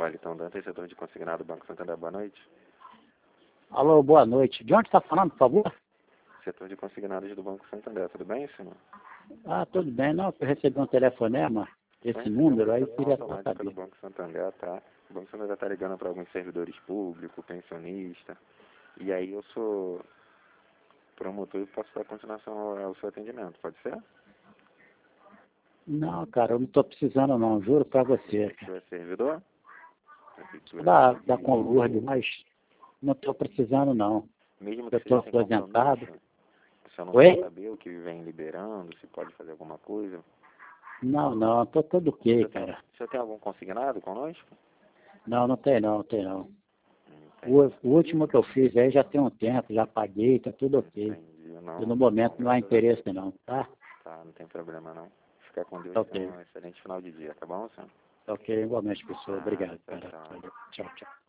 Wellington Dantas, setor de consignado Banco Santander. Boa noite. Alô, boa noite. De onde está falando, por favor? Setor de consignados do Banco Santander. Tudo bem, senhor? Ah, tudo bem. Não, eu recebi um telefonema, esse número, aí queria automática do saber. Banco Santander, tá? O Banco Santander está ligando para alguns servidores públicos, pensionista. E aí eu sou promotor e posso dar continuação ao seu atendimento, pode ser? Não, cara, eu não estou precisando não, juro pra você. Você é servidor? Da Conlurde, mas não estou precisando não. Mesmo Eu que estou seja sem aposentado. compromisso, você não Oi? quer saber o que vem liberando, se pode fazer alguma coisa? Não, estou todo ok, cara. Você tem algum consignado conosco? Não, não tem não. Não tem. O último que eu fiz aí já tem um tempo, já paguei, tá tudo ok. Entendi. Não, E no momento não há interesse não, tá? tá, não tem problema não. Fica com Deus, Ok. tenha um excelente final de dia, tá bom, senhor? Ok, igualmente, pessoal. Obrigado, Tchau, cara. tchau. Tchau, tchau.